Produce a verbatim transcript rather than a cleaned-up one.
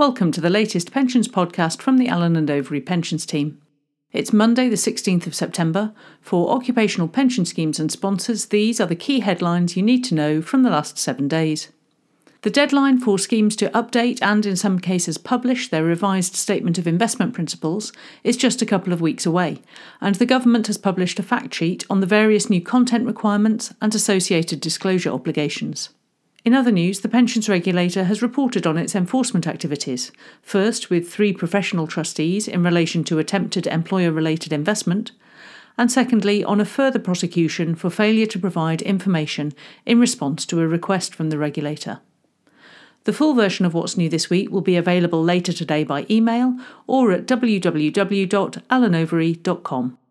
Welcome to the latest pensions podcast from the Allen and Overy Pensions team. It's Monday the sixteenth of September. For occupational pension schemes and sponsors, these are the key headlines you need to know from the last seven days. The deadline for schemes to update and in some cases publish their revised statement of investment principles is just a couple of weeks away, and the government has published a fact sheet on the various new content requirements and associated disclosure obligations. In other news, the pensions regulator has reported on its enforcement activities, first with three professional trustees in relation to attempted employer-related investment, and secondly on a further prosecution for failure to provide information in response to a request from the regulator. The full version of what's new this week will be available later today by email or at w w w dot allen overy dot com.